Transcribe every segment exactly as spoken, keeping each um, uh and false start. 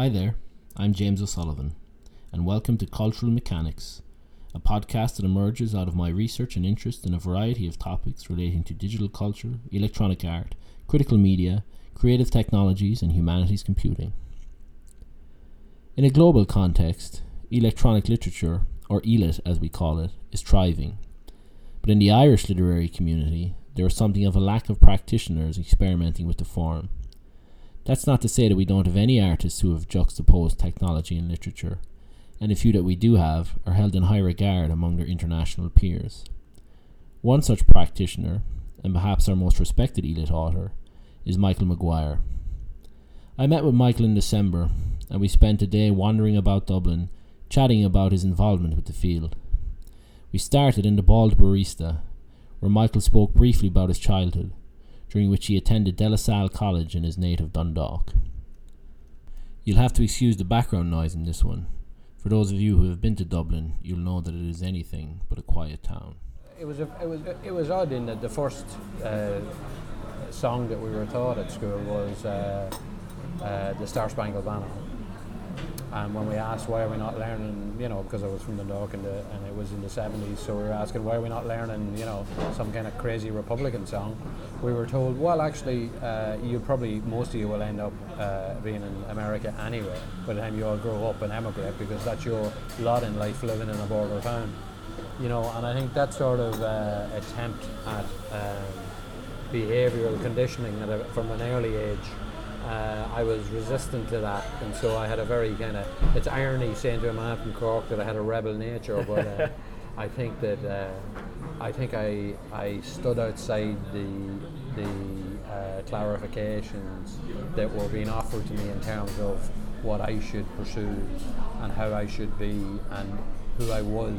Hi there, I'm James O'Sullivan, and welcome to Cultural Mechanics, a podcast that emerges out of my research and interest in a variety of topics relating to digital culture, electronic art, critical media, creative technologies, and humanities computing. In a global context, electronic literature, or E L I T as we call it, is thriving. But in the Irish literary community, there is something of a lack of practitioners experimenting with the form. That's not to say that we don't have any artists who have juxtaposed technology and literature, and the few that we do have are held in high regard among their international peers. One such practitioner, and perhaps our most respected E L I T author, is Michael Maguire. I met with Michael in December, and we spent a day wandering about Dublin, chatting about his involvement with the field. We started in the Bald Barista, where Michael spoke briefly about his childhood, during which he attended De La Salle College in his native Dundalk. You'll have to excuse the background noise in this one. For those of you who have been to Dublin, you'll know that it is anything but a quiet town. It was a, it was it was odd in that the first uh, song that we were taught at school was uh, uh, the Star Spangled Banner. And when we asked why are we not learning, you know, because I was from Dundalk and, the, and it was in the seventies, so we were asking why are we not learning, you know, some kind of crazy Republican song. We were told, well, actually, uh, you probably, most of you will end up uh, being in America anyway, by the time you all grow up and emigrate, because that's your lot in life, living in a border town. You know, and I think that sort of uh, attempt at um, behavioural conditioning at a, from an early age, Uh, I was resistant to that, and so I had a very kind of, it's irony saying to a man from Cork that I had a rebel nature, but uh, I think that uh, I think I I stood outside the the uh, clarifications that were being offered to me in terms of what I should pursue and how I should be and who I was.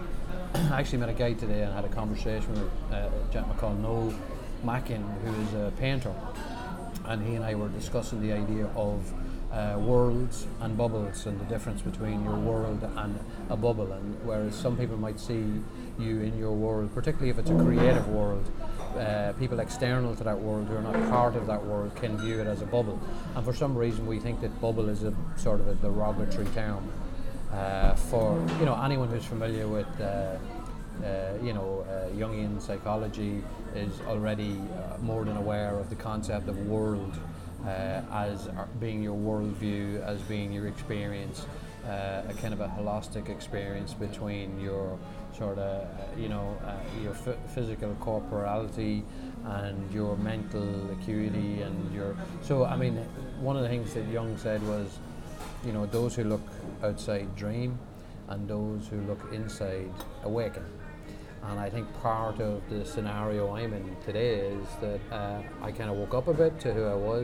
I actually met a guy today and had a conversation with uh, a gentleman called Noel Mackin, who is a painter. And he and I were discussing the idea of uh, worlds and bubbles and the difference between your world and a bubble. And whereas some people might see you in your world, particularly if it's a creative world, uh, people external to that world who are not part of that world can view it as a bubble. And for some reason we think that bubble is a sort of a derogatory term uh, for, you know, anyone who's familiar with uh, Uh, you know, uh, Jungian psychology is already uh, more than aware of the concept of world uh, as being your worldview, as being your experience, uh, a kind of a holistic experience between your sort of, uh, you know, uh, your f- physical corporality and your mental acuity and your. So, I mean, one of the things that Jung said was, you know, those who look outside dream, and those who look inside awaken. And I think part of the scenario I'm in today is that uh, I kind of woke up a bit to who I was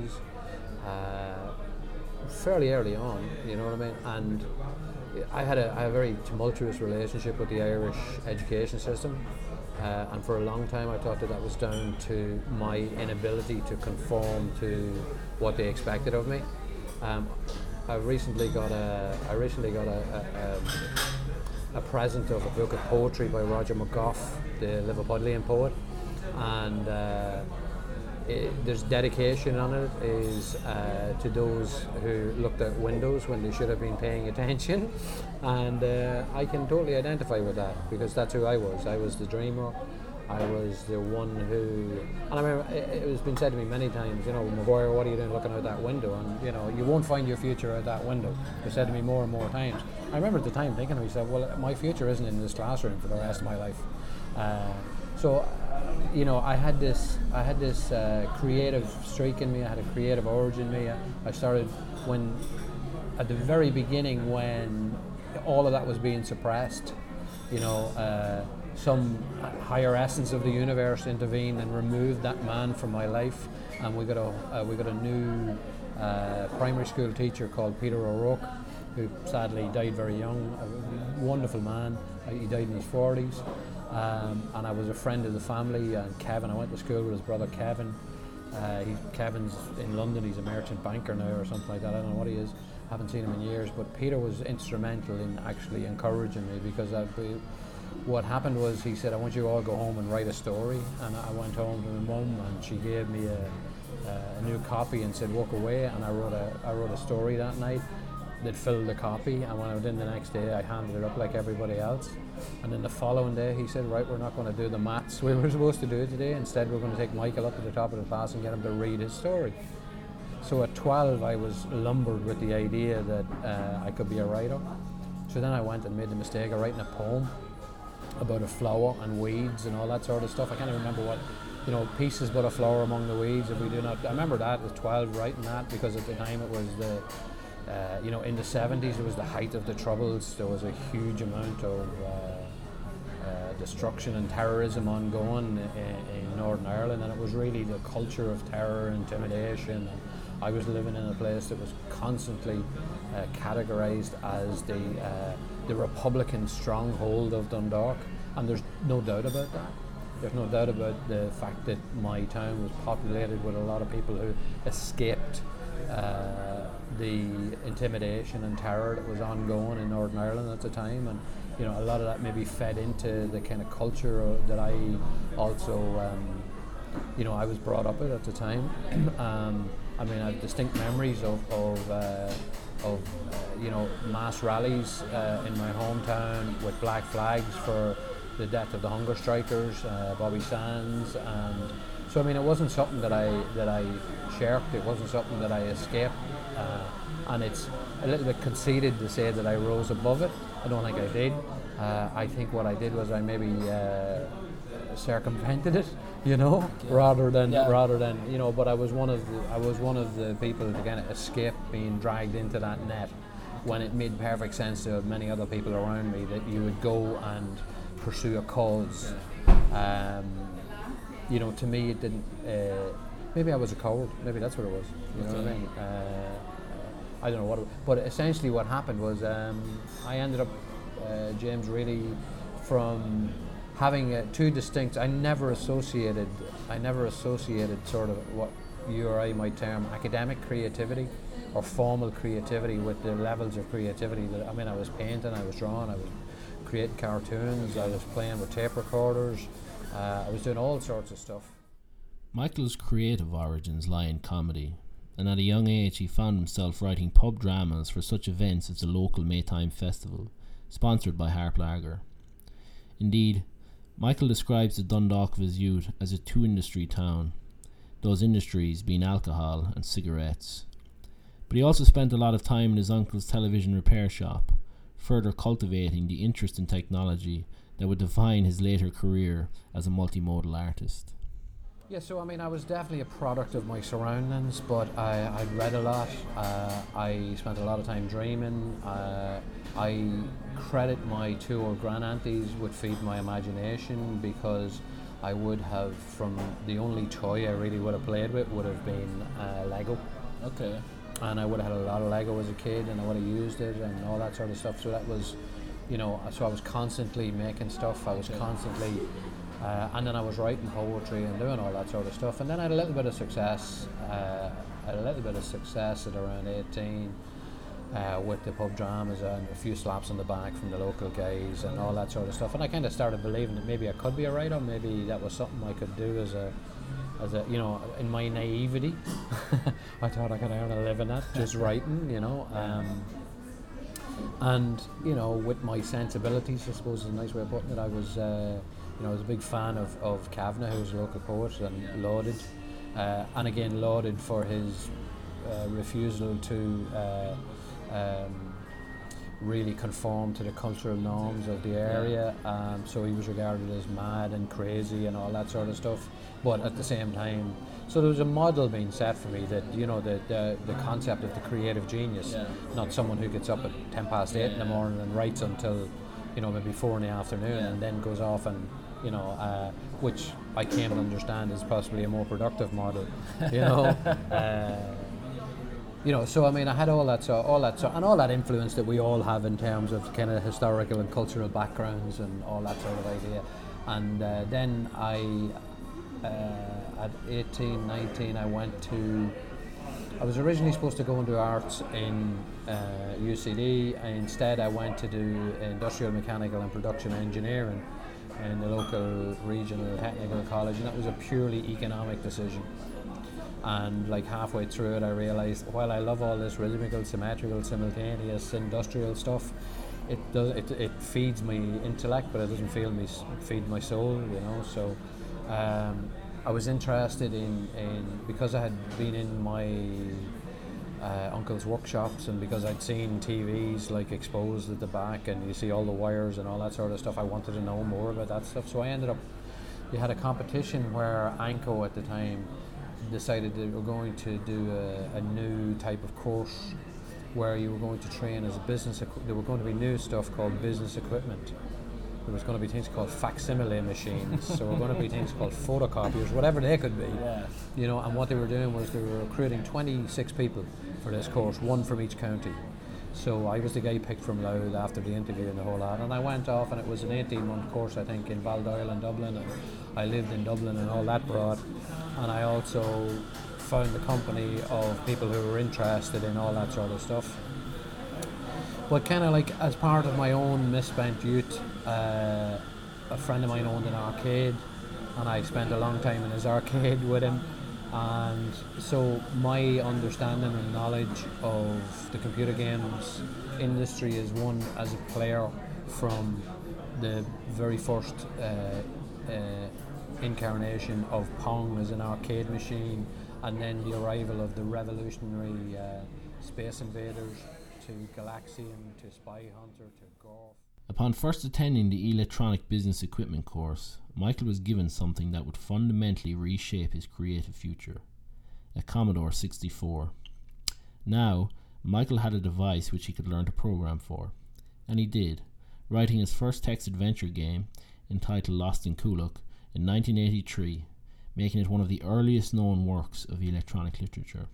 uh, fairly early on, you know what I mean? And I had a, I had a very tumultuous relationship with the Irish education system. Uh, and for a long time I thought that that was down to my inability to conform to what they expected of me. Um, I recently got a, I recently got a, a, a a present of a book of poetry by Roger McGough, the Liverpudlian poet, and uh, it, there's dedication on it is uh, to those who looked out windows when they should have been paying attention, and uh, I can totally identify with that because that's who I was. I was the dreamer. I was the one who, and I remember it, it was been said to me many times, you know, Maguire, what are you doing looking out that window? And you know, you won't find your future out that window. They said to me more and more times. I remember at the time thinking to myself, well, my future isn't in this classroom for the rest of my life. Uh, so, uh, you know, I had this, I had this uh, creative streak in me. I had a creative urge in me. I, I started when, at the very beginning, when all of that was being suppressed. You know. Uh, some higher essence of the universe intervened and removed that man from my life, and we got a uh, we got a new uh, primary school teacher called Peter O'Rourke, who sadly died very young. A wonderful man. He died in his forties, um, and I was a friend of the family. And Kevin, I went to school with his brother Kevin. Uh, he, Kevin's in London. He's a merchant banker now or something like that. I don't know what he is. Haven't seen him in years. But Peter was instrumental in actually encouraging me because I'd be. What happened was he said, I want you to all go home and write a story. And I went home to my mum and she gave me a, a new copy and said, walk away. And I wrote a I wrote a story that night. they'd filled the copy, and when I went in the next day, I handed it up like everybody else. And then the following day, he said, right, we're not going to do the maths we were supposed to do today. Instead, we're going to take Michael up to the top of the class and get him to read his story. So at twelve, I was lumbered with the idea that uh, I could be a writer. So then I went and made the mistake of writing a poem about a flower and weeds and all that sort of stuff. I can't even remember what, you know, pieces but a flower among the weeds if we do not. I remember that at twelve writing that, because at the time it was the, uh, you know, in the seventies it was the height of the Troubles. There was a huge amount of uh, uh, destruction and terrorism ongoing in, in Northern Ireland, and it was really the culture of terror, intimidation. And I was living in a place that was constantly uh, categorised as the uh, the Republican stronghold of Dundalk, and there's no doubt about that. There's no doubt about the fact that my town was populated with a lot of people who escaped uh, the intimidation and terror that was ongoing in Northern Ireland at the time, and you know, a lot of that maybe fed into the kind of culture that I also, um, you know, I was brought up with at the time. um, I mean, I have distinct memories of, of, uh, of uh, you know, mass rallies uh, in my hometown with black flags for the death of the hunger strikers, uh, Bobby Sands, and so I mean, it wasn't something that I that I shirked. It wasn't something that I escaped, uh, and it's a little bit conceited to say that I rose above it. I don't think I did. Uh, I think what I did was I maybe uh, circumvented it, you know, yeah. rather than yeah. rather than you know. But I was one of the I was one of the people to kind of escape being dragged into that net when it made perfect sense to many other people around me that you would go and pursue a cause. Um, you know, to me it didn't. Uh, maybe I was a coward. Maybe that's what it was. You know okay. what I mean? Uh, I don't know what. It, but essentially, what happened was um, I ended up, uh, James, really from having uh, two distinct. I never associated. I never associated sort of what you or I might term academic creativity or formal creativity with the levels of creativity that I mean. I was painting. I was drawing. I was creating cartoons, I was playing with tape recorders, uh, I was doing all sorts of stuff. Michael's creative origins lie in comedy, and at a young age he found himself writing pub dramas for such events as the local Maytime Festival, sponsored by Harp Lager. Indeed, Michael describes the Dundalk of his youth as a two-industry town, those industries being alcohol and cigarettes. But he also spent a lot of time in his uncle's television repair shop, further cultivating the interest in technology that would define his later career as a multimodal artist. Yeah, so I mean, I was definitely a product of my surroundings, but I, I'd read a lot, uh, I spent a lot of time dreaming, uh, I credit my two old granaunties would feed my imagination, because I would have, from the only toy I really would have played with would have been uh, Lego. Okay. And I would have had a lot of Lego as a kid, and I would have used it and all that sort of stuff. So that was, you know, so I was constantly making stuff. I was okay. constantly, uh, and then I was writing poetry and doing all that sort of stuff. And then I had a little bit of success. Uh, I had a little bit of success at around eighteen uh, with the pub dramas and a few slaps on the back from the local guys and all that sort of stuff. And I kind of started believing that maybe I could be a writer. Maybe that was something I could do as a As a, you know, in my naivety, I thought I could earn a living at just writing, you know, um, and you know, with my sensibilities, I suppose is a nice way of putting it. I was, uh, you know, I was a big fan of of Kavanagh, who's a local poet, and lauded, uh, and again lauded for his uh, refusal to uh, um, really conform to the cultural norms of the area. Um, so he was regarded as mad and crazy and all that sort of stuff. But at the same time, so there was a model being set for me that, you know, the the, the concept of the creative genius, yeah. not someone who gets up at ten past eight yeah, in the morning and writes until, you know, maybe four in the afternoon yeah. and then goes off and, you know, uh, which I came to understand is possibly a more productive model, you know. uh, You know, so I mean, I had all that, so all that, so and all that influence that we all have in terms of kind of historical and cultural backgrounds and all that sort of idea. And uh, then I, uh, at eighteen, nineteen, I went to. I was originally supposed to go into arts in uh, U C D. Instead, I went to do industrial mechanical and production engineering in the local regional technical college, and that was a purely economic decision. And like halfway through it, I realised while I love all this rhythmical, symmetrical, simultaneous, industrial stuff, it does it, it feeds my intellect, but it doesn't feel me feed my soul, you know. So um, I was interested in, in because I had been in my uh, uncle's workshops, and because I'd seen T Vs like exposed at the back, and you see all the wires and all that sort of stuff. I wanted to know more about that stuff. So I ended up. You had a competition where Anco at the time decided they were going to do a, a new type of course where you were going to train as a business. Equ- there were going to be new stuff called business equipment. There was going to be things called facsimile machines. So there were going to be things called photocopiers, whatever they could be. Yeah. You know, and what they were doing was they were recruiting twenty-six people for this course, one from each county. So I was the guy picked from Louth after the interview and the whole lot, and I went off, and it was an eighteen month course, I think, in Baldoyle and Dublin, and I lived in Dublin and all that brought, and I also found the company of people who were interested in all that sort of stuff. But kind of like as part of my own misspent youth, uh, a friend of mine owned an arcade, and I spent a long time in his arcade with him. And so my understanding and knowledge of the computer games industry is one as a player from the very first uh, uh, incarnation of Pong as an arcade machine, and then the arrival of the revolutionary uh, Space Invaders to Galaxian to Spy Hunter to Golf. Upon first attending the electronic business equipment course, Michael was given something that would fundamentally reshape his creative future, a Commodore sixty-four. Now, Michael had a device which he could learn to program for, and he did, writing his first text-adventure game, entitled Lost in Kuluk, in nineteen eighty-three, making it one of the earliest known works of electronic literature.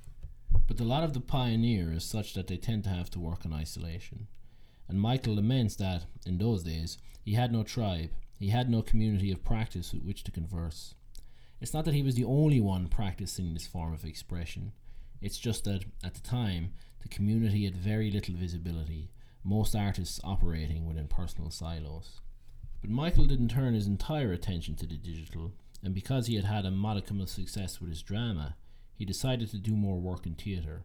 But the lot of the pioneer is such that they tend to have to work in isolation. And Michael laments that, in those days, he had no tribe, he had no community of practice with which to converse. It's not that he was the only one practicing this form of expression, it's just that, at the time, the community had very little visibility, most artists operating within personal silos. But Michael didn't turn his entire attention to the digital, and because he had had a modicum of success with his drama, he decided to do more work in theatre.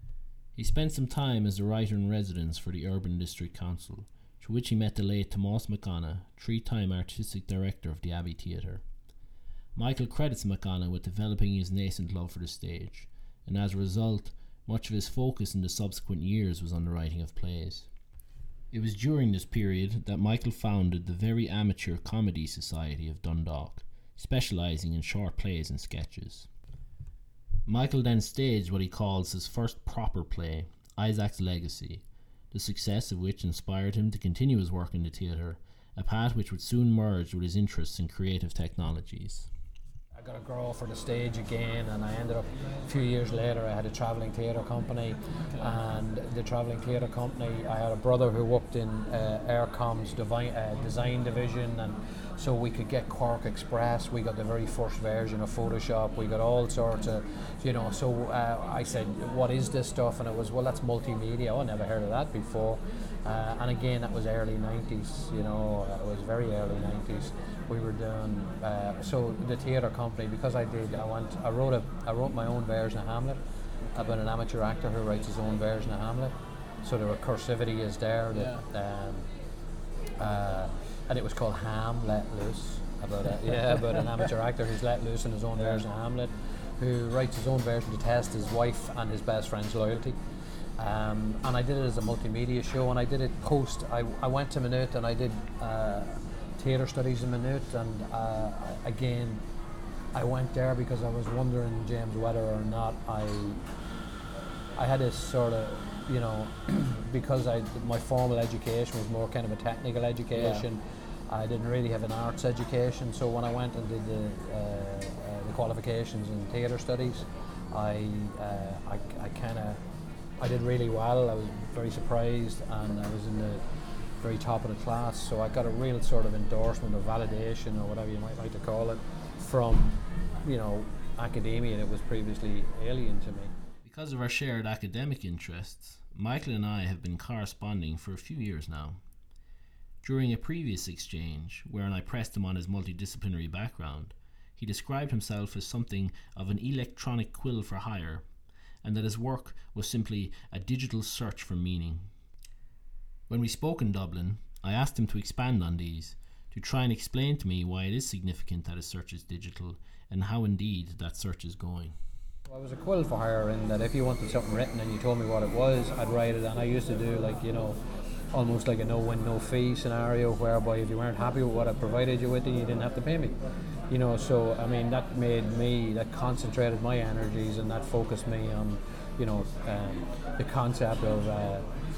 He spent some time as a writer-in-residence for the Urban District Council, through which he met the late Tomás McConagh, three-time artistic director of the Abbey Theatre. Michael credits McConagh with developing his nascent love for the stage, and as a result, much of his focus in the subsequent years was on the writing of plays. It was during this period that Michael founded the very amateur Comedy Society of Dundalk, specialising in short plays and sketches. Michael then staged what he calls his first proper play, Isaac's Legacy, the success of which inspired him to continue his work in the theatre, a path which would soon merge with his interests in creative technologies. I got a grow for the stage again, and I ended up, a few years later, I had a travelling theatre company, and the travelling theatre company, I had a brother who worked in uh, Aircom's devi- uh, design division, and so we could get Quark Express, we got the very first version of Photoshop, we got all sorts of, you know, so uh, I said, what is this stuff? And it was, well, that's multimedia. Oh, I never heard of that before. Uh, and again, that was early nineties, you know, it was very early nineties. We were doing, uh, so the theatre company, because I did, I went, I wrote a, I wrote my own version of Hamlet, about an amateur actor who writes his own version of Hamlet. So the recursivity is there, that, Yeah. um, uh, and it was called Ham Let Loose, about a, yeah, about an amateur actor who's let loose in his own version of Hamlet, who writes his own version to test his wife and his best friend's loyalty. Um, and I did it as a multimedia show, and I did it post. I, I went to Maynooth and I did uh, theatre studies in Maynooth, and uh, again, I went there because I was wondering, James, whether or not I I had this sort of, you know, because I my formal education was more kind of a technical education. Yeah. I didn't really have an arts education, so when I went and did the, uh, uh, the qualifications in theatre studies, I uh, I, I kind of I did really well. I was very surprised, and I was in the very top of the class, so I got a real sort of endorsement or validation, or whatever you might like to call it, from, you know, academia that was previously alien to me. Because of our shared academic interests, Michael and I have been corresponding for a few years now. During a previous exchange, wherein I pressed him on his multidisciplinary background, he he described himself as something of an electronic quill for hire, and that his work was simply a digital search for meaning. When we spoke in Dublin, I asked him to expand on these, to try and explain to me why it is significant that his search is digital, and how indeed that search is going. Well, I was a quill for hire in that if you wanted something written and you told me what it was, I'd write it, and I used to do like, you know, almost like a no-win, no-fee scenario, whereby if you weren't happy with what I provided you with, then you didn't have to pay me. You know, so I mean, that made me, that concentrated my energies, and that focused me on, you know, um, the concept of uh,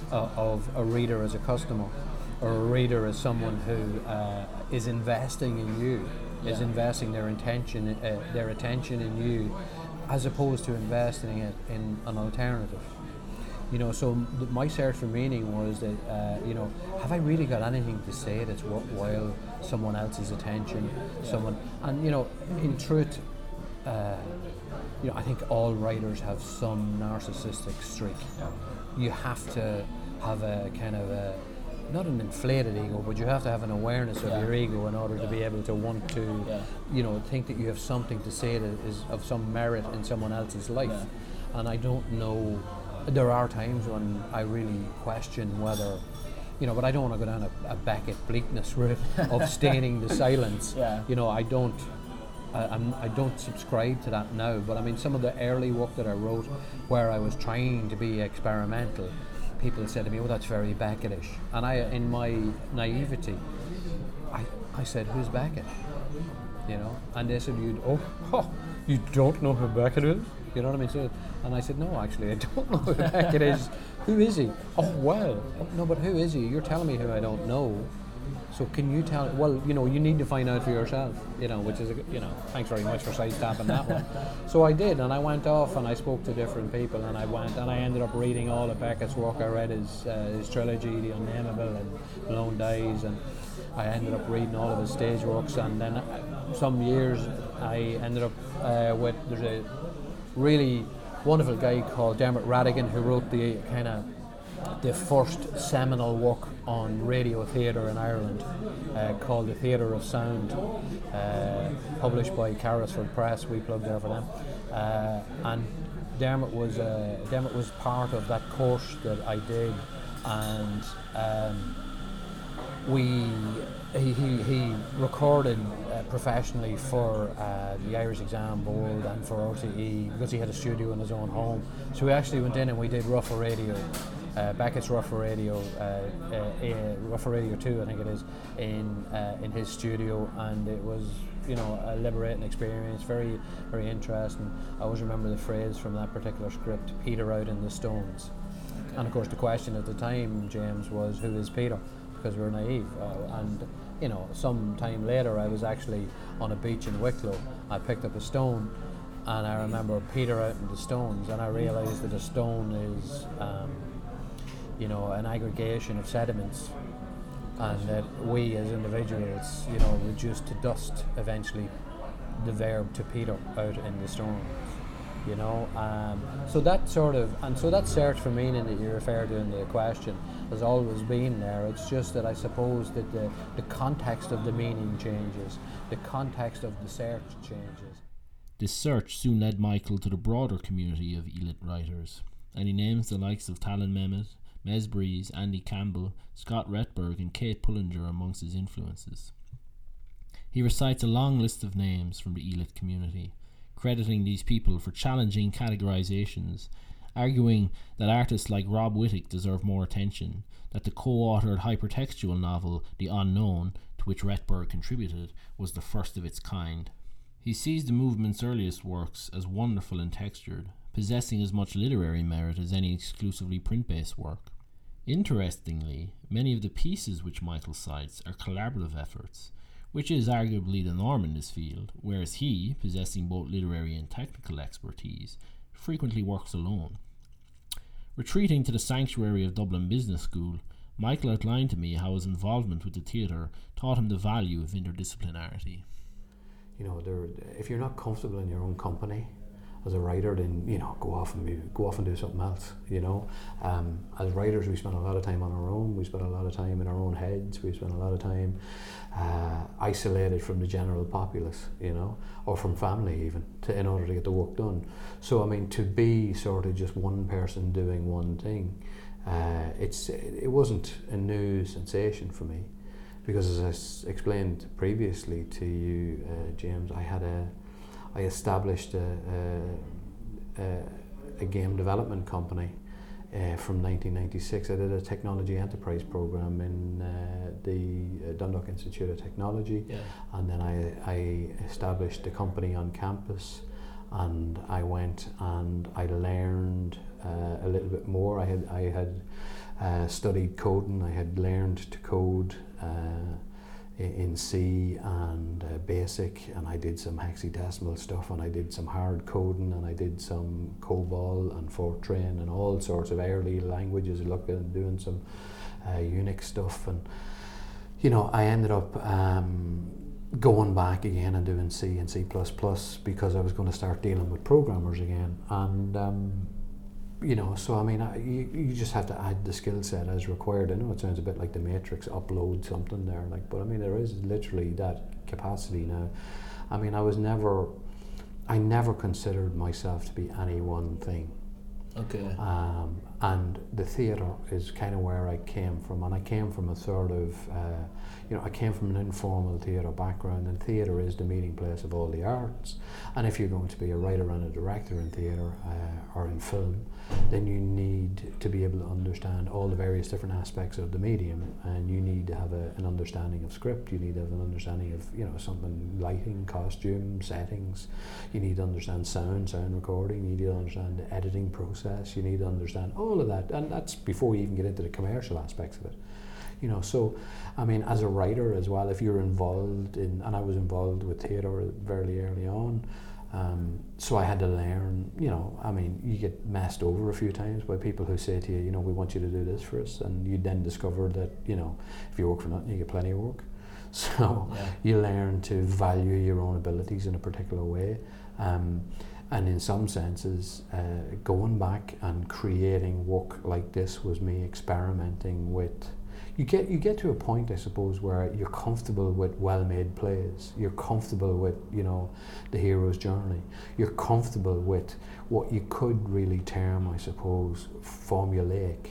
of a reader as a customer, or a reader as someone who uh, is investing in you, yeah. is investing their intention, uh, their attention in you, as opposed to investing it in an alternative. You know, so th- my search for meaning was that, uh, you know, have I really got anything to say that's worthwhile someone else's attention, yeah. someone, and you know, in truth, uh, you know, I think all writers have some narcissistic streak. Yeah. You have to have a kind of a, not an inflated ego, but you have to have an awareness of yeah. your ego in order yeah. to be able to want to, yeah. you know, think that you have something to say that is of some merit in someone else's life. Yeah. And I don't know. There are times when I really question whether, you know, but I don't want to go down a, a Beckett bleakness route of staining the silence. Yeah. You know, I don't, I, I'm, I don't subscribe to that now. But I mean, some of the early work that I wrote, where I was trying to be experimental, people said to me, "Oh, that's very Beckettish," and I, in my naivety, I, I said, "Who's Beckett?" You know, and they said, "You, oh, oh, you don't know who Beckett is?" You know what I mean? So, and I said, no, actually, I don't know who Beckett is. Who is he? Oh, well, no, but who is he? You're telling me who I don't know. So can you tell? Well, you know, you need to find out for yourself. You know, which is, a, you know, thanks very much for sidestepping that one. So I did, and I went off and I spoke to different people, and I went and I ended up reading all of Beckett's work. I read his uh, his trilogy, The Unnameable and Lone Days, and I ended up reading all of his stage works. And then uh, some years I ended up uh, with there's a really wonderful guy called Dermot Rattigan, who wrote the kind of the first seminal work on radio theatre in Ireland, uh, called The Theatre of Sound, uh, published by Carrisford Press. We plugged there for them, uh, and Dermot was uh, Dermot was part of that course that I did, and um, we he, he, he recorded uh, professionally for uh, the Irish Exam Board and for R T E, because he had a studio in his own home. So we actually went in and we did Rougher Radio, uh, Beckett's Rougher Radio, uh, uh, uh, Rougher Radio two, I think it is, in uh, in his studio, and it was, you know, a liberating experience, very very interesting. I always remember the phrase from that particular script, "Peter out in the Stones," okay. And of course the question at the time, James, was who is Peter? Because we were naive, uh, and you know, some time later I was actually on a beach in Wicklow. I picked up a stone, and I remember Peter out in the stones, and I realised that a stone is, um, you know, an aggregation of sediments, and that we as individuals, you know, reduce to dust eventually the verb to peter out in the storm. You know, um, so that sort of, and so that search for meaning that you referred to in the question has always been there. It's just that I suppose that the, the context of the meaning changes, the context of the search changes. This search soon led Michael to the broader community of E L I T writers, and he names the likes of Talon Mehmet, Mez Breeze, Andy Campbell, Scott Retberg and Kate Pullinger amongst his influences. He recites a long list of names from the E L I T community, crediting these people for challenging categorizations, arguing that artists like Rob Whittick deserve more attention, that the co-authored hypertextual novel The Unknown, to which Retberg contributed, was the first of its kind. He sees the movement's earliest works as wonderful and textured, possessing as much literary merit as any exclusively print-based work. Interestingly, many of the pieces which Michael cites are collaborative efforts, which is arguably the norm in this field, whereas he, possessing both literary and technical expertise, frequently works alone. Retreating to the sanctuary of Dublin Business School, Michael outlined to me how his involvement with the theatre taught him the value of interdisciplinarity. You know, there, if you're not comfortable in your own company, as a writer, then you know go off and maybe go off and do something else. You know, um, as writers, we spend a lot of time on our own. We spend a lot of time in our own heads. We spend a lot of time uh, isolated from the general populace. You know, or from family even, to, in order to get the work done. So I mean, to be sort of just one person doing one thing, uh, it's it wasn't a new sensation for me. Because as I s- explained previously to you, uh, James, I had a, I established a, a, a, a game development company uh, from nineteen ninety-six. I did a technology enterprise program in uh, the uh, Dundalk Institute of Technology, yeah. and then I, I established a company on campus, and I went and I learned uh, a little bit more. I had I had uh, studied coding. I had learned to code Uh, in C and uh, BASIC, and I did some hexadecimal stuff, and I did some hard coding, and I did some COBOL and Fortran and all sorts of early languages, looking at doing some uh, Unix stuff. And you know, I ended up um, going back again and doing C and C plus plus because I was going to start dealing with programmers again. And um, you know, so I mean, I, you, you just have to add the skill set as required. I know it sounds a bit like the Matrix, upload something there, like, but I mean, there is literally that capacity now. I mean, I was never, I never considered myself to be any one thing. Okay. Um, and the theatre is kind of where I came from, and I came from a sort of, uh, you know, I came from an informal theatre background, and theatre is the meeting place of all the arts. And if you're going to be a writer and a director in theatre uh, or in film, then you need to be able to understand all the various different aspects of the medium, and you need to have a, an understanding of script. You need to have an understanding of, you know, something, lighting, costume, settings. You need to understand sound, sound recording. You need to understand the editing process. You need to understand all of that, and that's before you even get into the commercial aspects of it. You know, so I mean, as a writer as well, if you're involved in, and I was involved with theatre very early on, um, so I had to learn. You know, I mean, you get messed over a few times by people who say to you, you know, we want you to do this for us, and you then discover that, you know, if you work for nothing, you get plenty of work. So yeah. you learn to value your own abilities in a particular way. Um, And in some senses, uh, going back and creating work like this was me experimenting with. You get you get to a point, I suppose, where you're comfortable with well-made plays. You're comfortable with, you know, the hero's journey. You're comfortable with what you could really term, I suppose, formulaic,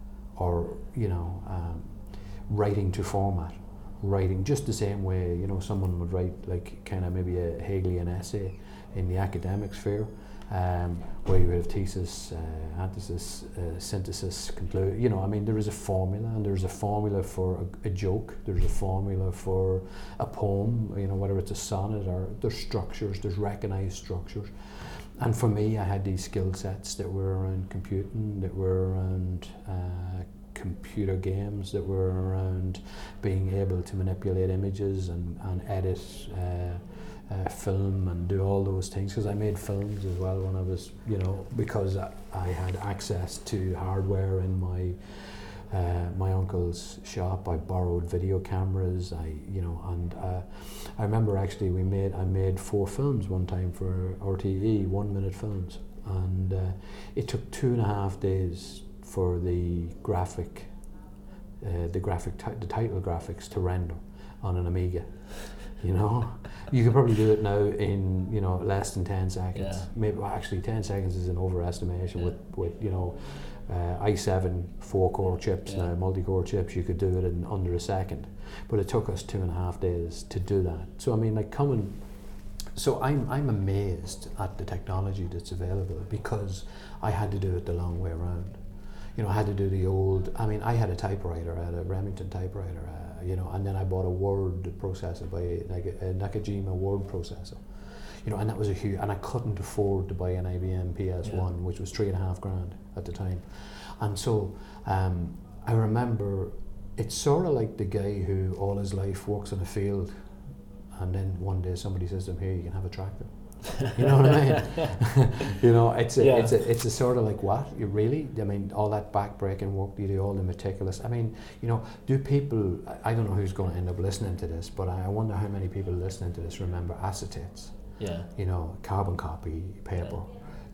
or you know, um, writing to format. Writing just the same way, you know, someone would write like kind of maybe a Hegelian essay in the academic sphere, um, where you have thesis, uh, antithesis, uh, synthesis, conclude. You know, I mean, there is a formula, and there's a formula for a, a joke. There's a formula for a poem. You know, whether it's a sonnet, or there's structures. There's recognized structures. And for me, I had these skill sets that were around computing, that were around uh, computer games, that were around being able to manipulate images and, and edit uh, uh, film and do all those things, because I made films as well when I was, you know, because I, I had access to hardware in my uh, my uncle's shop. I borrowed video cameras, I, you know, and uh, I remember actually we made, I made four films one time for R T E, one minute films, and uh, it took two and a half days for the graphic, uh, the graphic, ti- the title graphics to render on an Amiga. You know, you could probably do it now in, you know, less than ten seconds. Yeah. Maybe well, actually ten seconds is an overestimation. Yeah. With, with you know, uh, i seven four core chips Yeah. now, multi-core chips. You could do it in under a second, but it took us two and a half days to do that. So I mean, like coming. So I'm I'm amazed at the technology that's available, because I had to do it the long way around. You know, I had to do the old, I mean, I had a typewriter, I had a Remington typewriter, uh, you know, and then I bought a word processor, by like a, a Nakajima word processor, you know, and that was a huge, and I couldn't afford to buy an I B M P S one, yeah. which was three and a half grand at the time. And so um, I remember, it's sort of like the guy who all his life works in a field, and then one day somebody says to him, here, you can have a tractor. You know what I mean? You know, it's a, yeah. it's a, it's a sort of like, what? You really? I mean, all that back-breaking work you do, all the meticulous. I mean, you know, do people? I don't know who's going to end up listening to this, but I wonder how many people listening to this remember acetates. Yeah. You know, carbon copy paper. Yeah.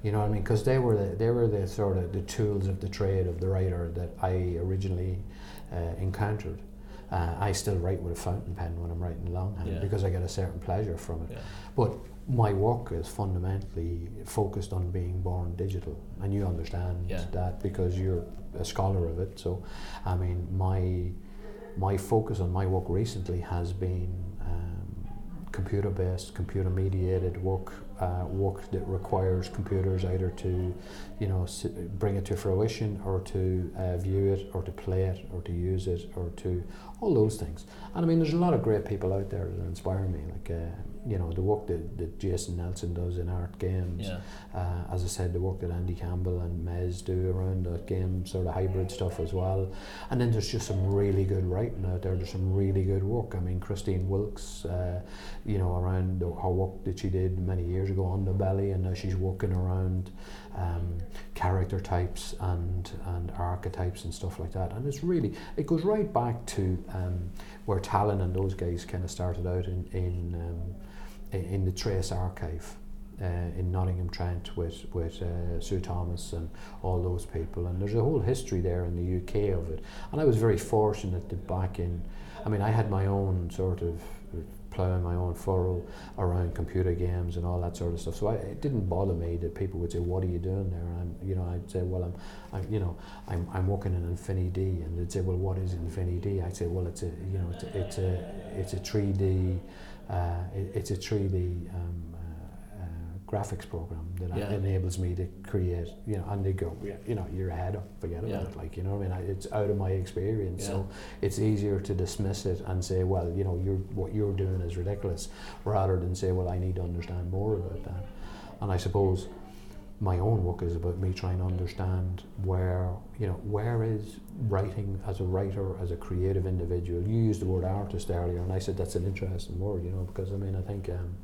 You know what I mean? Because they were the, they were the sort of the tools of the trade of the writer that I originally uh, encountered. Uh, I still write with a fountain pen when I'm writing longhand yeah. because I get a certain pleasure from it. Yeah. But my work is fundamentally focused on being born digital, and you understand yeah. that because you're a scholar of it. So, I mean, my my focus on my work recently has been um, computer-based, computer-mediated work, uh, work that requires computers either to, you know, sit, bring it to fruition, or to uh, view it, or to play it, or to use it, or to all those things. And I mean, there's a lot of great people out there that inspire me, like uh, you know, the work that, that Jason Nelson does in Art Games. Yeah. Uh, as I said, the work that Andy Campbell and Mez do around that game sort of hybrid stuff as well. And then there's just some really good writing out there. There's some really good work. I mean, Christine Wilkes, uh, you know, around the, her work that she did many years ago on Underbelly, and now she's working around um, character types and and archetypes and stuff like that. And it's really, it goes right back to um, where Talon and those guys kind of started out in in um, in the Trace archive uh, in Nottingham Trent with with uh, Sue Thomas and all those people, and there's a whole history there in the U K of it. And I was very fortunate to back in, I mean, I had my own sort of ploughing my own furrow around computer games and all that sort of stuff. So I, it didn't bother me that people would say, "What are you doing there?" And I'm, you know, I'd say, "Well, I'm, I'm you know, I'm I'm working in Infinity," and they'd say, "Well, what is Infinity?" I'd say, "Well, it's a, you know, it's a, it's a, it's a three D, uh, it, it's a three D um, uh, uh, graphics program that yeah. enables me to create, you know." And they go, yeah, "You know, you're ahead of, forget about yeah. it." Like, you know what I mean? I, it's out of my experience, yeah. so it's easier to dismiss it and say, "Well, you know, you're what you're doing is ridiculous," rather than say, "Well, I need to understand more about that." And I suppose my own work is about me trying to understand where, you know, where is writing as a writer, as a creative individual. You used the word artist earlier, and I said that's an interesting word, you know, because I mean, I think, um,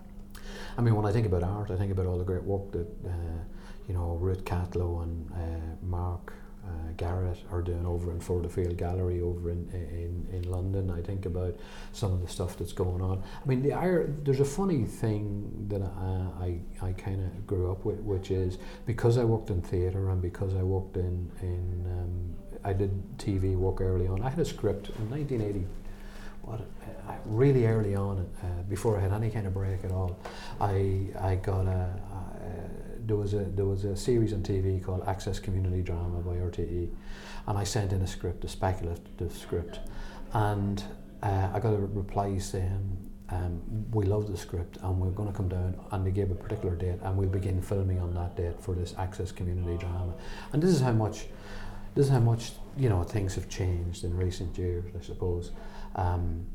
I mean, when I think about art, I think about all the great work that, uh, you know, Ruth Catlow and uh, Mark uh, Garrett are doing over in Further Field Gallery over in, in in London. I think about some of the stuff that's going on. I mean, the there's a funny thing that I I, I kind of grew up with, which is because I worked in theatre and because I worked in in um, I did T V work early on. I had a script in nineteen eighty. What, uh, really early on, uh, before I had any kind of break at all, I I got a, a there was a there was a series on T V called Access Community Drama by R T E, and I sent in a script, a speculative script, and uh, I got a reply saying, um, "We love the script and we're going to come down," and they gave a particular date, and we begin filming on that date for this Access Community Drama. And this is how much, this is how much you know things have changed in recent years, I suppose. Um,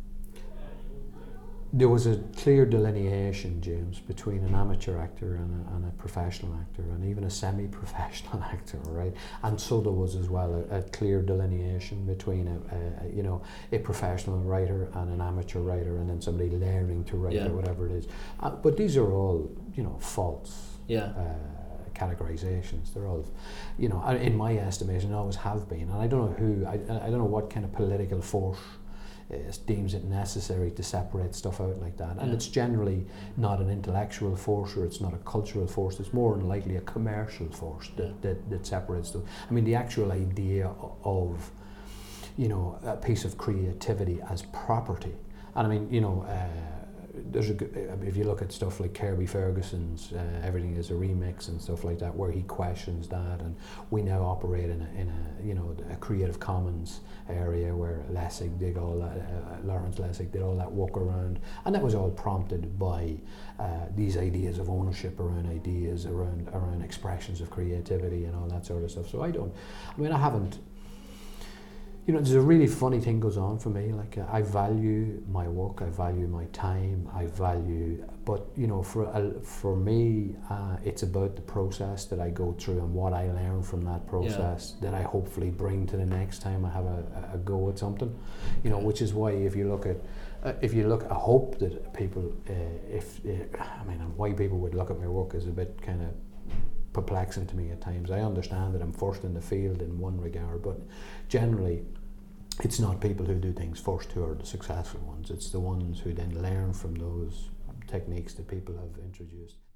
there was a clear delineation, James, between an amateur actor and a, and a professional actor, and even a semi-professional actor, right? And so there was as well a, a clear delineation between a, a you know a professional writer and an amateur writer, and then somebody learning to write yeah. or whatever it is. Uh, but these are all you know false. Yeah. Uh, categorizations. They're all, you know, in my estimation, always have been, and I don't know who, I, I don't know what kind of political force uh, deems it necessary to separate stuff out like that. And yeah. it's generally not an intellectual force, or it's not a cultural force. It's more than likely a commercial force that, yeah. that, that separates them. I mean, the actual idea of, you know, a piece of creativity as property. And I mean, you know, uh, there's a good, if you look at stuff like Kirby Ferguson's uh, Everything Is a Remix and stuff like that, where he questions that, and we now operate in a, in a you know a Creative Commons area where Lessig did all that, uh, Lawrence Lessig did all that work around, and that was all prompted by uh, these ideas of ownership around ideas, around around expressions of creativity and all that sort of stuff. So I don't, I mean I haven't. You know, there's a really funny thing goes on for me. Like uh, I value my work, I value my time, I value. But you know, for uh, for me, uh, it's about the process that I go through and what I learn from that process yeah. that I hopefully bring to the next time I have a, a go at something. You know, which is why if you look at, uh, if you look, I hope that people, uh, if uh, I mean, why people would look at my work is a bit kind of perplexing to me at times. I understand that I'm first in the field in one regard, but generally it's not people who do things first who are the successful ones. It's the ones who then learn from those techniques that people have introduced.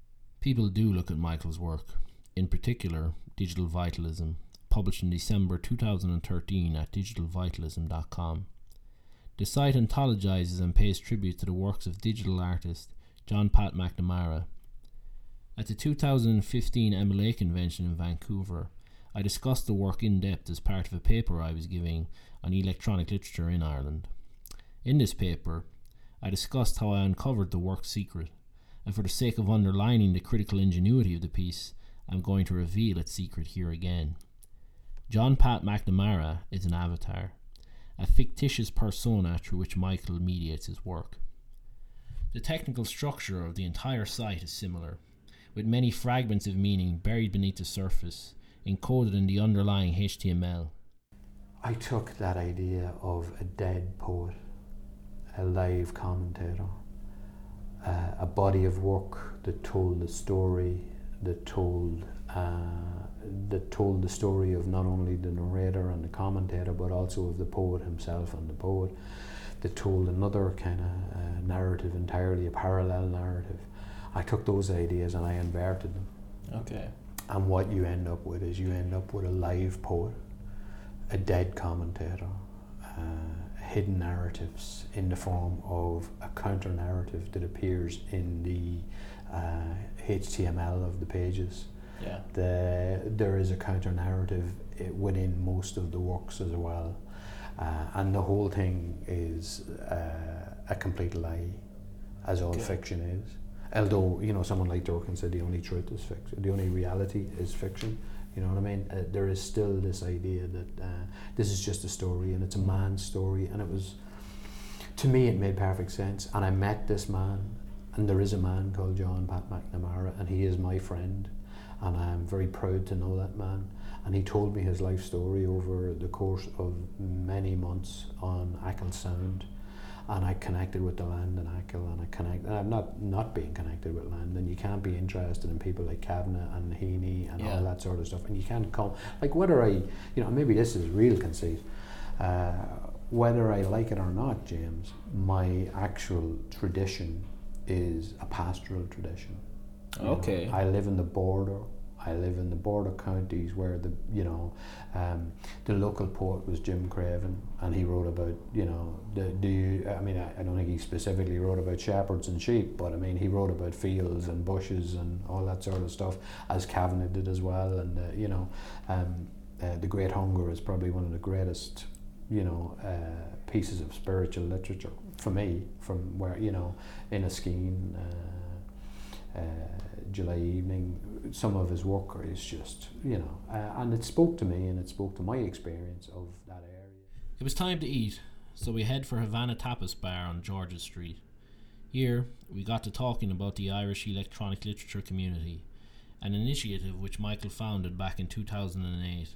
People do look at Michael's work, in particular Digital Vitalism, published in December two thousand thirteen at digital vitalism dot com. The site anthologizes and pays tribute to the works of digital artist John Pat McNamara. At the two thousand fifteen M L A convention in Vancouver, I discussed the work in depth as part of a paper I was giving on electronic literature in Ireland. In this paper, I discussed how I uncovered the work's secret, and for the sake of underlining the critical ingenuity of the piece, I'm going to reveal its secret here again. John Pat McNamara is an avatar, a fictitious persona through which Michael mediates his work. The technical structure of the entire site is similar, with many fragments of meaning buried beneath the surface, encoded in the underlying H T M L. I took that idea of a dead poet, a live commentator, uh, a body of work that told the story, that told uh, that told the story of not only the narrator and the commentator, but also of the poet himself and the poet, that told another kind of uh, narrative entirely, a parallel narrative. I took those ideas and I inverted them. Okay. And what you end up with is you end up with a live poet, a dead commentator, uh, hidden narratives in the form of a counter narrative that appears in the uh, H T M L of the pages. Yeah. The, there is a counter narrative within most of the works as well, uh, and the whole thing is uh, a complete lie, as all Okay. fiction is. Although, you know, someone like Durkin said the only truth is fiction, the only reality is fiction. You know what I mean? Uh, there is still this idea that uh, this is just a story, and it's a man's story, and it was, to me, it made perfect sense. And I met this man, and there is a man called John Pat McNamara, and he is my friend, and I'm very proud to know that man. And he told me his life story over the course of many months on Achill Sound. And I connected with the land in Achill, and I connect. And I'm not not being connected with land, and you can't be interested in people like Kavanagh and Heaney and Yeah. all that sort of stuff. And you can't come like whether I, you know, maybe this is real conceit. Uh, whether I like it or not, James, my actual tradition is a pastoral tradition. You Okay. know, I live in the border. I live in the border counties where the you know um, the local poet was Jim Craven, and he wrote about you know the do you I mean I, I don't think he specifically wrote about shepherds and sheep, but I mean he wrote about fields and bushes and all that sort of stuff, as Kavanagh did as well. And uh, you know um, uh, The Great Hunger is probably one of the greatest you know uh, pieces of spiritual literature for me, from where you know in a scheme. Uh, uh, July evening, some of his work is just, you know, uh, and it spoke to me and it spoke to my experience of that area. It was time to eat, so we head for Havana Tapas Bar on George's Street. Here, we got to talking about the Irish electronic literature community, an initiative which Michael founded back in two thousand eight.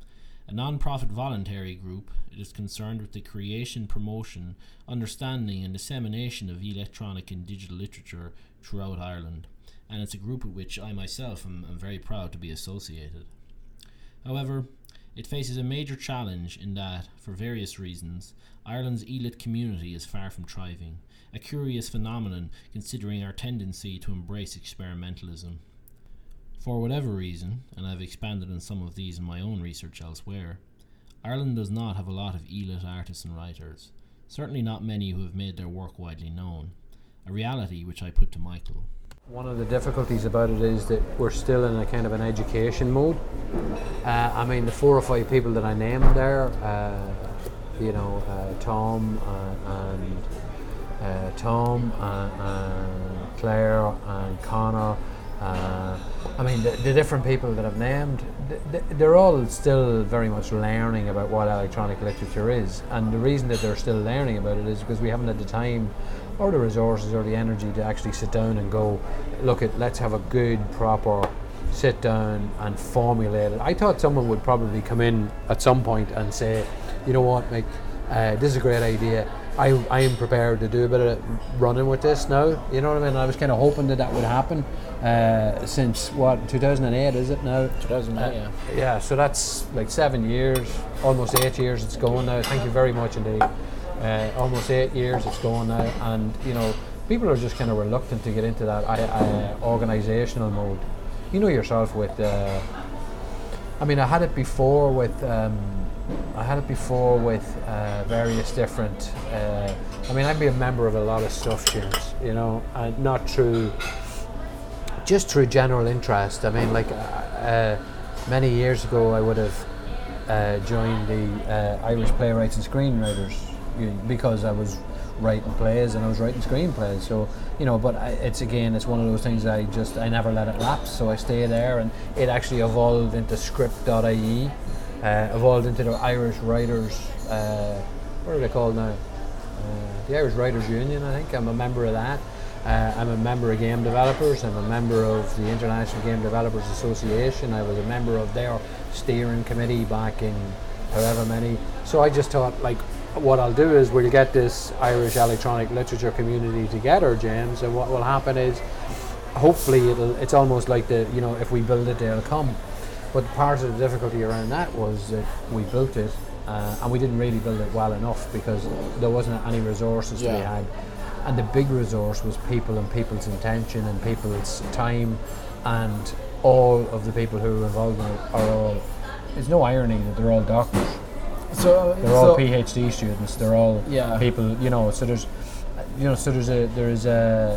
A non-profit voluntary group, it is concerned with the creation, promotion, understanding and dissemination of electronic and digital literature throughout Ireland, and it's a group with which I myself am, am very proud to be associated. However, it faces a major challenge in that, for various reasons, Ireland's e-lit community is far from thriving, a curious phenomenon considering our tendency to embrace experimentalism. For whatever reason, and I've expanded on some of these in my own research elsewhere, Ireland does not have a lot of e-lit artists and writers, certainly not many who have made their work widely known, a reality which I put to Michael. One of the difficulties about it is that we're still in a kind of an education mode. Uh, I mean, the four or five people that I named there, uh, you know, uh, Tom uh, and uh, Tom and, and Claire and Connor. Uh, I mean, the, the different people that I've named, th- they're all still very much learning about what electronic literature is. And the reason that they're still learning about it is because we haven't had the time or the resources or the energy to actually sit down and go, look at, let's have a good, proper sit down and formulate it. I thought someone would probably come in at some point and say, you know what, Mick, uh, this is a great idea. I, I am prepared to do a bit of running with this now. You know what I mean? I was kind of hoping that that would happen uh, since, what, two thousand eight is it now? two thousand eight, uh, yeah. Yeah, so that's like seven years, almost eight years it's going now. Thank you very much indeed. Uh, almost eight years it's going now, and you know people are just kind of reluctant to get into that uh, uh, organisational mode. You know yourself with. Uh, I mean, I had it before with. Um, I had it before with uh, various different. Uh, I mean, I'd be a member of a lot of stuff, James. You know, and not through. Just through general interest. I mean, like uh, uh, many years ago, I would have uh, joined the uh, Irish Playwrights and Screenwriters you know, because I was writing plays and I was writing screenplays. So you know, but I, it's again, it's one of those things that I just I never let it lapse. So I stay there, and it actually evolved into script dot I E, uh, evolved into the Irish Writers. Uh, what are they called now? Uh, the Irish Writers Union, I think. I'm a member of that. Uh, I'm a member of Game Developers. I'm a member of the International Game Developers Association. I was a member of their steering committee back in however many. So I just thought, like, what I'll do is we'll get this Irish electronic literature community together, James, and what will happen is hopefully it'll, it's almost like the, you know, if we build it, they'll come. But part of the difficulty around that was that we built it uh, and we didn't really build it well enough because there wasn't any resources yeah. to be had. And the big resource was people and people's intention and people's time, and all of the people who were involved in it are all, it's no irony that they're all doctors. So They're so all PhD students, they're all Yeah. people, you know, so there's, you know, so there's a, there's a,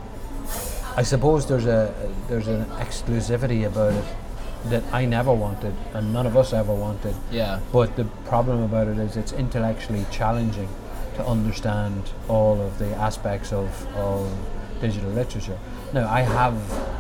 I suppose there's a, there's an exclusivity about it that I never wanted and none of us ever wanted. Yeah. But the problem about it is it's intellectually challenging to understand all of the aspects of, of digital literature. Now, I have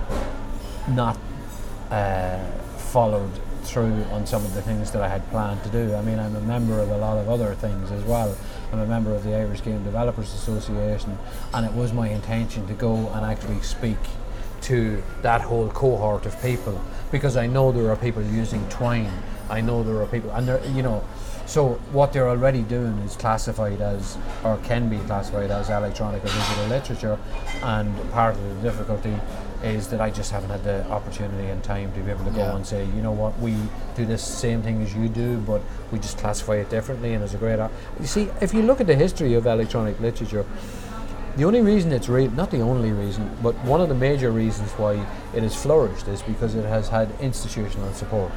not uh, followed through on some of the things that I had planned to do. I mean, I'm a member of a lot of other things as well. I'm a member of the Irish Game Developers Association, and it was my intention to go and actually speak to that whole cohort of people, because I know there are people using Twine. I know there are people, and there, you know, so what they're already doing is classified as, or can be classified as, electronic or digital literature, and part of the difficulty is that I just haven't had the opportunity and time to be able to go Yeah. and say, you know what, we do this same thing as you do, but we just classify it differently, and there's a great... Op- you see, if you look at the history of electronic literature, the only reason it's re- not the only reason, but one of the major reasons why it has flourished is because it has had institutional support.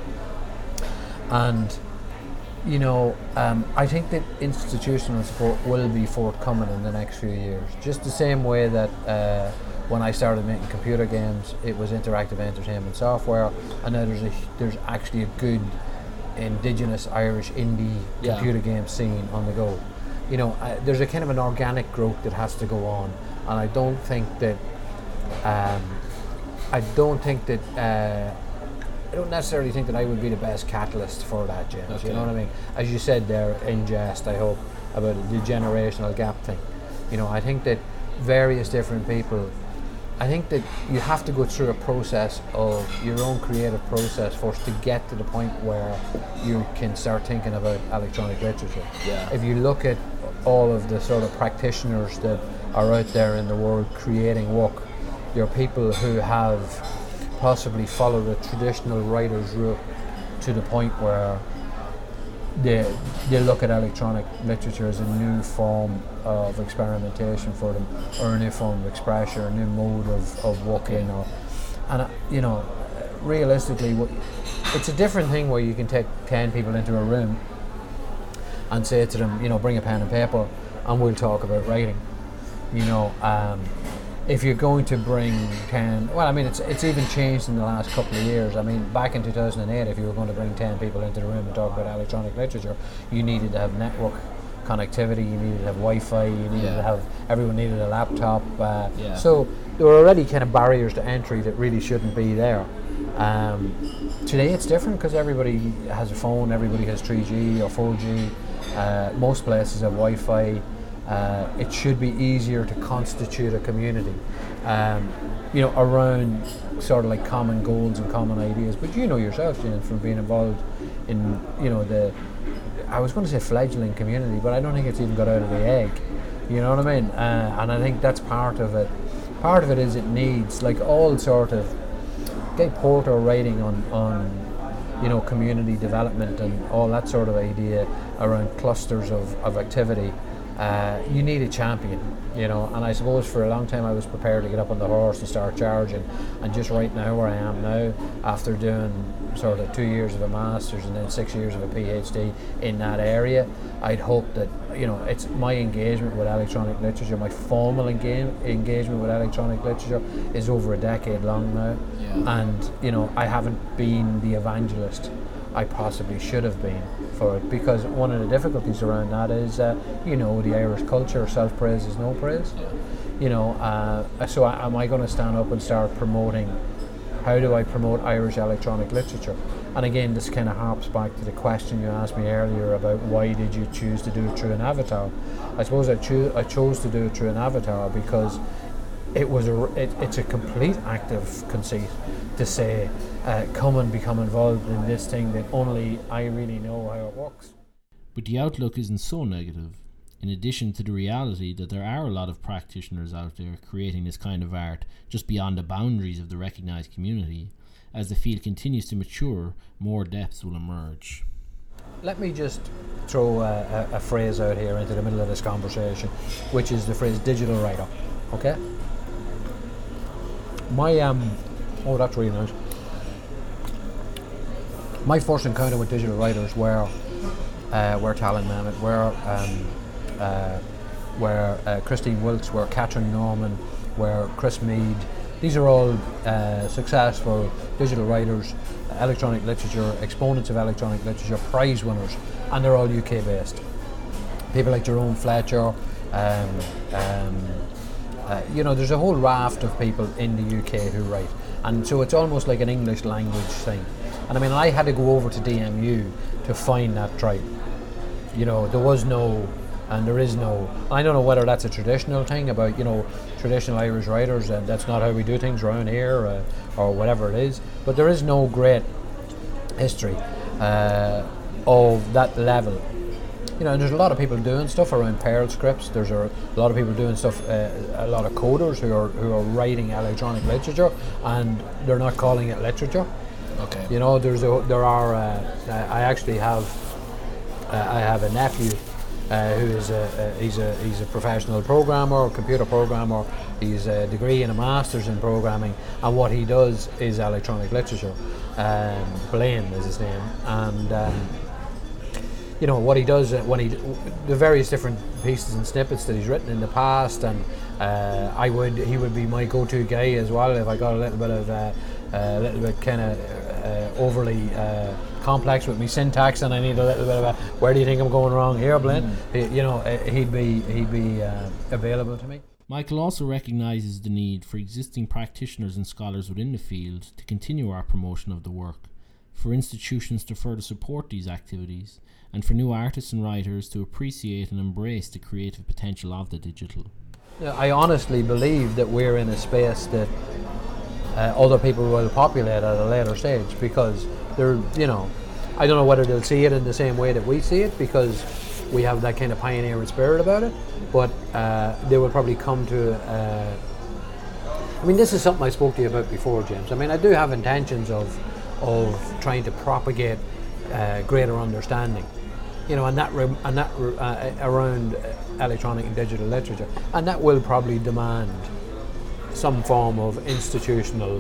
And you know, um, I think that institutional support will be forthcoming in the next few years. Just the same way that uh, when I started making computer games, it was interactive entertainment software, and now there's a there's actually a good indigenous Irish indie Yeah. computer game scene on the go. You know, uh, there's a kind of an organic growth that has to go on, and I don't think that um, I don't think that. Uh, I don't necessarily think that I would be the best catalyst for that, James. Okay. You know what I mean? As you said there in jest, I hope, about the generational gap thing. You know, I think that various different people, I think that you have to go through a process of your own creative process first to get to the point where you can start thinking about electronic literature. Yeah. If you look at all of the sort of practitioners that are out there in the world creating work, you're people who have possibly followed a traditional writer's route to the point where they they look at electronic literature as a new form of experimentation for them, or a new form of expression, or a new mode of, of working, or and uh, you know, realistically, what, it's a different thing where you can take ten people into a room and say to them, you know, bring a pen and paper and we'll talk about writing. You know, um, if you're going to bring ten, well, I mean, it's it's even changed in the last couple of years. I mean, back in two thousand eight, if you were going to bring ten people into the room and talk about electronic literature, you needed to have network connectivity, you needed to have Wi-Fi, you needed Yeah. to have, everyone needed a laptop. Uh, Yeah. So there were already kind of barriers to entry that really shouldn't be there. Um, today it's different because everybody has a phone, everybody has three G or four G, uh, most places have Wi-Fi. Uh, it should be easier to constitute a community, um, you know, around sort of like common goals and common ideas. But you know yourself, James, from being involved in, you know, the, I was going to say fledgling community, but I don't think it's even got out of the egg. You know what I mean? Uh, and I think that's part of it. Part of it is it needs, like all sort of, Guy Porter writing on, on, you know, community development and all that sort of idea around clusters of, of activity. uh, you need a champion, you know. And I suppose for a long time I was prepared to get up on the horse and start charging. And just right now, where I am now, after doing sort of two years of a master's and then six years of a PhD in that area, I'd hope that, you know, it's my engagement with electronic literature, my formal engage, engagement with electronic literature is over a decade long now. Yeah. And, you know, I haven't been the evangelist I possibly should have been for it, because one of the difficulties around that is, uh, you know, the Irish culture, self-praise is no praise. Yeah. You know, uh, so I, am I going to stand up and start promoting, how do I promote Irish electronic literature? And again, this kind of harps back to the question you asked me earlier about why did you choose to do it through an avatar? I suppose I, cho- I chose to do it through an avatar because it was a, it, it's a complete act of conceit to say, uh, come and become involved in this thing that only I really know how it works. But the outlook isn't so negative. In addition to the reality that there are a lot of practitioners out there creating this kind of art just beyond the boundaries of the recognised community, as the field continues to mature, more depths will emerge. Let me just throw a, a, a phrase out here into the middle of this conversation, which is the phrase digital writer. Okay? My, um, oh, that's really nice. My first encounter with digital writers were, uh, were Talon Mehmet, were, um, uh, were uh, Christine Wilkes, were Catherine Norman, were Chris Mead. These are all uh, successful digital writers, electronic literature, exponents of electronic literature, prize winners, and they're all U K based. People like Jerome Fletcher, um, um, uh, you know, there's a whole raft of people in the U K who write, and so it's almost like an English language thing. And I mean, I had to go over to D M U to find that tribe. You know, there was no, and there is no, I don't know whether that's a traditional thing about, you know, traditional Irish writers, and that's not how we do things around here, uh, or whatever it is, but there is no great history uh, of that level. You know, and there's a lot of people doing stuff around Perl scripts. There's a, a lot of people doing stuff, uh, a lot of coders who are who are writing electronic literature, and they're not calling it literature. Okay. You know, there's a, there are. Uh, I actually have. Uh, I have a nephew uh, who is a, a he's a he's a professional programmer, computer programmer. He's a degree and a master's in programming, and what he does is electronic literature. Um, Blaine is his name, and. Um, You know what he does when he the various different pieces and snippets that he's written in the past, and uh, I would he would be my go-to guy as well if I got a little bit of a uh, uh, little bit kind of uh, overly uh, complex with me syntax, and I need a little bit of a where do you think I'm going wrong here, Blaine? Mm. He, you know uh, he'd be he'd be uh, available to me. Michael also recognises the need for existing practitioners and scholars within the field to continue our promotion of the work, for institutions to further support these activities, and for new artists and writers to appreciate and embrace the creative potential of the digital. I honestly believe that we're in a space that uh, other people will populate at a later stage, because they're, you know, I don't know whether they'll see it in the same way that we see it, because we have that kind of pioneering spirit about it, but uh, they will probably come to uh, I mean, this is something I spoke to you about before, James. I mean, I do have intentions of of trying to propagate uh, greater understanding, you know, and that re- and that re- uh, around electronic and digital literature, and that will probably demand some form of institutional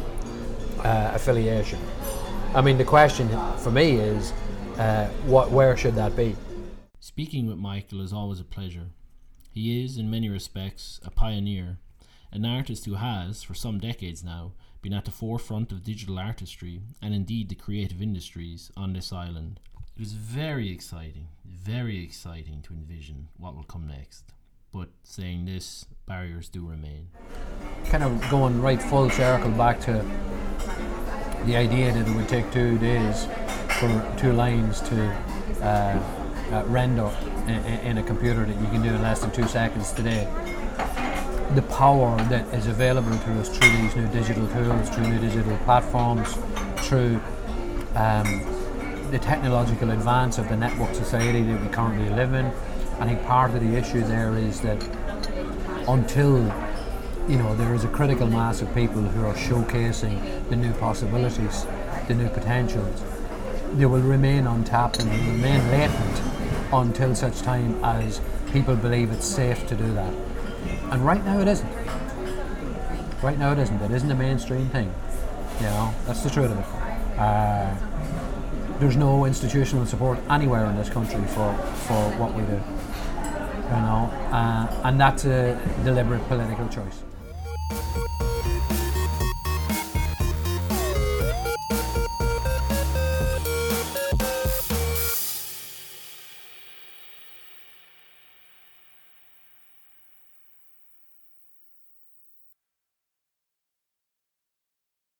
uh, affiliation. I mean, the question for me is, uh, what, where should that be? Speaking with Michael is always a pleasure. He is, in many respects, a pioneer, an artist who has, for some decades now, been at the forefront of digital artistry and indeed the creative industries on this island. It is very exciting, very exciting to envision what will come next. But saying this, barriers do remain. Kind of going right full circle back to the idea that it would take two days for two lines to uh, uh, render in, in a computer that you can do in less than two seconds today. The power that is available to us through these new digital tools, through new digital platforms, through um, the technological advance of the network society that we currently live in. I think part of the issue there is that until, you know, there is a critical mass of people who are showcasing the new possibilities, the new potentials, they will remain untapped and will remain latent until such time as people believe it's safe to do that. And right now it isn't. Right now it isn't. It isn't a mainstream thing. You know, that's the truth of it. Uh, there's no institutional support anywhere in this country for, for what we do. You know, uh, and that's a deliberate political choice.